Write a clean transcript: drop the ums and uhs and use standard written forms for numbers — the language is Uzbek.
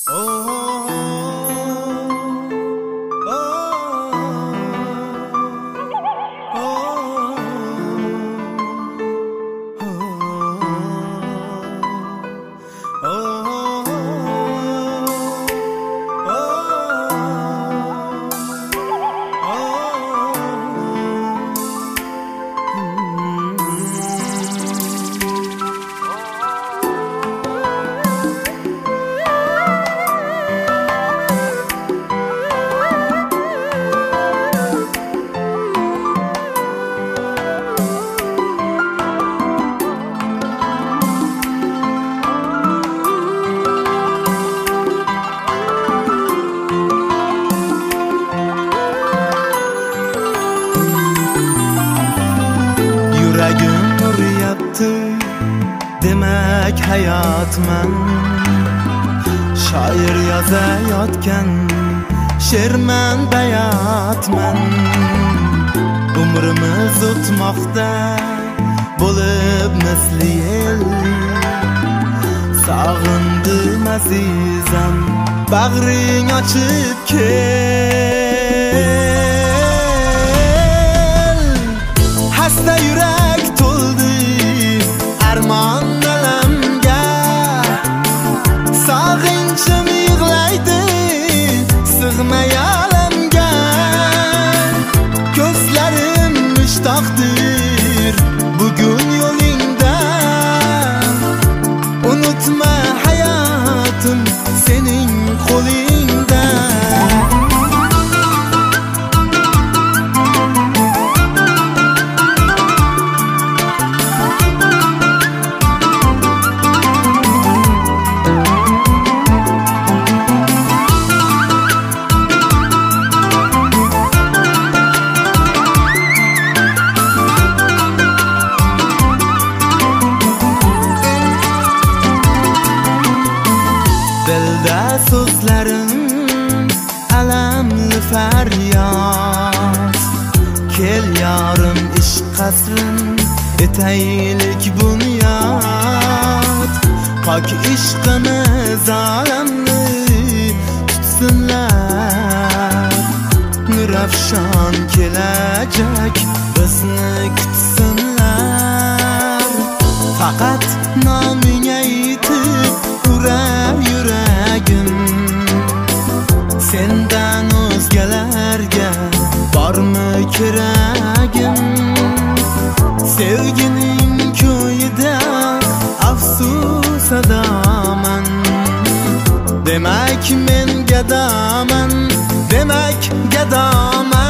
Yuragim uryapti demak hayotman, shoir yozayotgan she'rman, bayotman. Umrimiz o'tmoqda bo'lib misli yel, sog'indim azizam, bag'ring ochib kel. Hasta yurak to'ldi armon alamga, sog'inchim yig'laydi sig'may alamga. Ko'zlarim mushtoqdir bugun yo'lingda, unutma hayotim sening qo'lingda. Dilda so'zlarim alamli faryod, kel yorim ishq qasrin etaylik bunyod. Pok ishqimiz olamni tutsinlar, nurafshon kelajak bizni kutsinlar. Faqat noming aytib urar yuragim, sendan o'zgalarga bormi keragim? Sevgining ko'yida afsus adoman, demak men gadoman, demak gadoman.